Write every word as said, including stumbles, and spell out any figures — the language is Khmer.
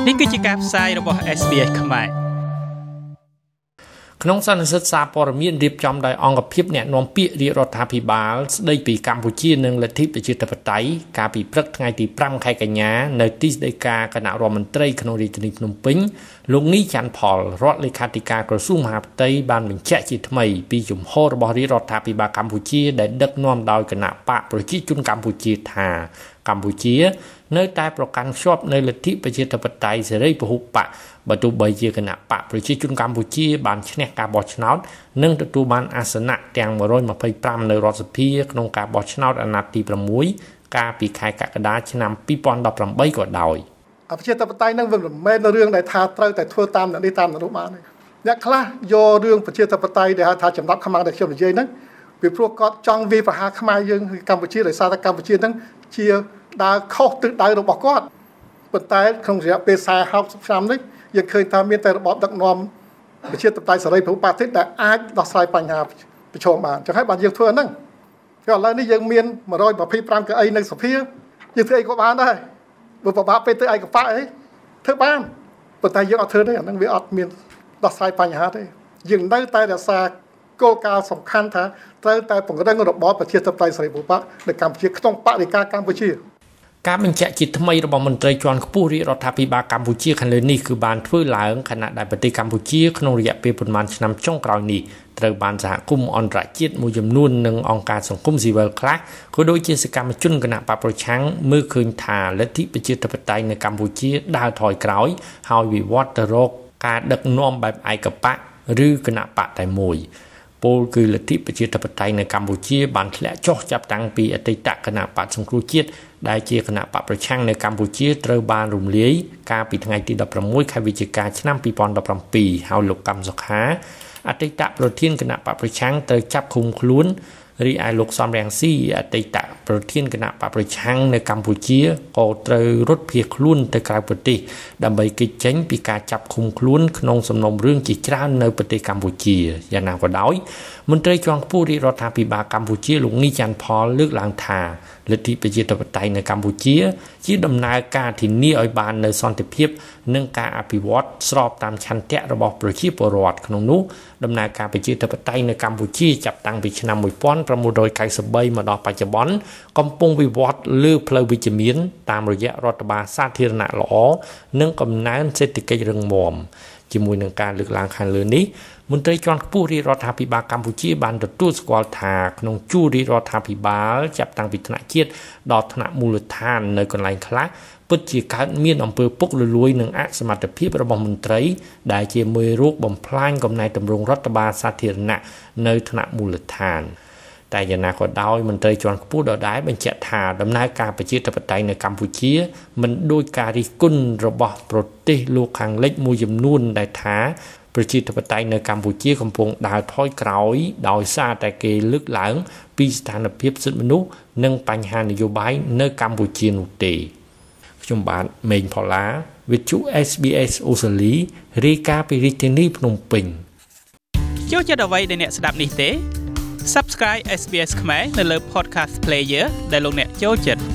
នេះគឺជាការផ្សាយរបស់ เอส บี เอส ខ្មែរក្នុងសន្និសីទសារព័ត៌មានរៀបចំដោយអង្គភាពអ្នកនាំពាក្យរាជរដ្ឋាភិបាលស្ដីពីកម្ពុជានិងលទ្ធិប្រជាធិបតេយ្យកាលពីព្រឹកថ្ងៃទីប្រាំខែកញ្ញានៅទីស្តីការគណៈរដ្ឋមន្ត្រីក្នុងរាជធានីភ្នំពេញលោកនីច័ន្ទផលរដ្ឋលេខាធិការក្រសួងមហាផ្ទៃបានបញ្ជាក់ជាថ្មីពីជំហររបស់រាជរដ្ឋាភិបាលកម្ពុជាដែលដឹកនាំដោយគណៈបកប្រជាជនកម្ពុជាថាកម្ពុជានៅតែប្រកាន់ខ្ជាប់នៅលទ្ធិប្រជាធិបតេយ្យសេរីពហុបកបើទោះបីជាគណៈបកប្រជាជនកម្ពុជាបានឈ្នះការបោះឆ្នោតនិងទទួលបានអាសនៈទាំងmột trăm hai mươi lămនៅរដ្ឋសភាក្នុងការបោះឆ្នោតអាណត្តិទីsáuកាលពីខែកក្កដាឆ្នាំពីរពាន់ដប់ប្រាំបីក៏ដោយប្រជាធិបតេយ្យនឹងមិនមែនរឿងដែលថាត្រូវតែធ្វើតាមអ្នកនេះតាមអ្នកនោះបានទេអ្នកខ្លះយករឿងប្រជាធិបតេយ្យដែលហៅថាចំណាប់ខ្មាំងដែលខ្ញុំនិយាយហ្នឹងពីព្រោះគាត់ចង់វាយប្រហារខ្មែរយើងកម្ពុជាដោយសារតែកម្ពុជាហ្នឹងជាដើរខុសទិសដៅរបស់គាត់ប៉ុន្តែក្នុងរយៈពេលสี่สิบឆ្នាំនេះយើងឃើញថាមានតែរបបដឹកនាំប្រជាធិបតេយ្យសេរីពហុបកដែលអាចដោះស្រាយបញ្ហាប្រឈមបានចឹងហើយបានយើងធ្វើហ្នឹងក៏ឥឡូវនេះយើងមានmột trăm hai mươi lămកៅអីនៅសភាយើងធ្វើអីក៏បានដែរបើប្របាក់ពេលធ្វើឯកបៈអីធ្វើបានប៉ុន្តែយើងអត់ធ្វើទេអាហ្នឹងវាអត់មានដោះស្រាយបញ្ហាទេយើងនៅតែរក្សាគោលការណ៍សំខាន់ថាត្រូវតែពង្រឹងរបបប្រជាធិបតេយ្យសេរីពហុបកនៅកម្ពុជាក្នុងបរិយាកាសកម្ពុជាការបញ្ជាក់ជាថ្មីរបស់មន្ត្រីជាន់ខ្ពស់រាជរដ្ឋាភិបាលកម្ពុជាខាងលើនេះគឺបានធ្វើឡើងខណៈដែលប្រទេសកម្ពុជាក្នុងរយៈពេលប្រមាណឆ្នាំចុងក្រោយនេះត្រូវបានសហគមន៍អន្តរជាតិមួយចំនួននិងអង្គការសង្គមស៊ីវិលខ្លះក៏ដូចជាសកម្មជនគណបកប្រឆាំងមើលឃើញថាលទ្ធិប្រជាធិបតេយ្យនៅកម្ពុជាដើរថយក្រោយហើយវិវត្តទៅរកការដឹកនាំបែបឯកបកឬគណបកតែមួយពលគឺលទ្ធិប្រជាធិបតេយ្យនៅកម្ពុជាបានធ្លាក់ចុះចាប់តាំងពីអតីតគណបកសង្គ្រោះជាតិដែលជាគណបកប្រឆាំងនៅកម្ពុជាត្រូវបានរំលាយកាលពីថ្ងៃទីដប់ប្រាំមួយខែវិច្ឆិកាឆ្នាំពីរពាន់ដប់ប្រាំពីរហើយលោកកម្មសុខាអតីតប្រធានគណបកប្រឆាំងត្រូវចាប់ឃុំខ្លួនរីឯលោកសំរងស៊ីអតីតប្រធានគណៈបកប្រឆាំងនៅកម្ពុជាក៏ត្រូវរត់ភៀសខ្លួនទៅក្រៅប្រទេសដើម្បីគេចចេញពីការចាប់ឃុំខ្លួនក្នុងសំណុំរឿងជាច្រើននៅប្រទេសកម្ពុជាយ៉ាងណាក៏ដោយមន្ត្រីជាន់ខ្ពស់រាជរដ្ឋាភិបាលកម្ពុជាលោកនីច័ន្ទផលលើកឡើងថាលទ្ធិប្រជាធិបតេយ្យនៅកម្ពុជាជាដំណើរការធានាឲ្យបាននូវសន្តិភាពនិងការអភិវឌ្ឍស្របតាមឆន្ទៈរបស់ប្រជាពលរដ្ឋក្នុងនោះដំណើរការប្រជាធិបតេយ្យនៅកម្ពុជាចាប់តាំងពីឆ្នាំmột nghìn chín trăm chín mươi baមកដល់បច្ចុប្បន្នកំពុងវិវត្តលើផ្លូវវិជ្ជមានតាមរយៈរដ្ឋបាលសាធារណៈល្អនិងកំណើនសេដ្ឋកិច្ចរឹងមាំជាមួយនឹងការលើកឡើងខាងលើនេះមន្ត្រីជាន់ខ្ពស់រាជរដ្ឋាភិបាលកម្ពុជាបានទទួលស្គាល់ថាក្នុងជួររាជរដ្ឋាភិបាលចាប់តាំងពីថ្នាក់ជាតិដល់ថ្នាក់មូលដ្ឋាននៅកន្លែងខ្លះពិតជាកើតមានអំពើពុករលួយនិងអសមត្ថភាពរបស់មន្ត្រីដែលជាមេរោគបំផ្លាញកំណែទម្រង់រដ្ឋបាលសាធារណៈនៅថ្នាក់មូលដ្ឋានតែយ៉ាងណាក៏ដោយមន្ត្រីជាន់ខ្ពស់ដដែលបញ្ជាក់ថាដំណើរការប្រជាធិបតេយ្យនៅកម្ពុជាមិនដូចការរិះគន់របស់ប្រទេសលោកខាងលិចមួយចំនួនដែលថាប្រជាធិបតេយ្យនៅកម្ពុជាកំពុងដើរថយក្រោយដោយសារតែគេលើកឡើងពីស្ថានភាពសិទ្ធិមនុស្សនិងបញ្ហានយោបាយនៅកម្ពុជានោះទេខ្ញុំបាទមេងផល្លាវិទ្យុ เอส บี เอส អូស្ត្រាលីរាយការណ៍ពីរាជធានីភ្នំពេញចូលចិត្តអ្វីដែលអ្នកស្ដាប់នេះទេ Subscribe เอส บี เอส ខ្មែរនៅលើ Podcast Player ដែលលោកអ្នកចូលចិត្ត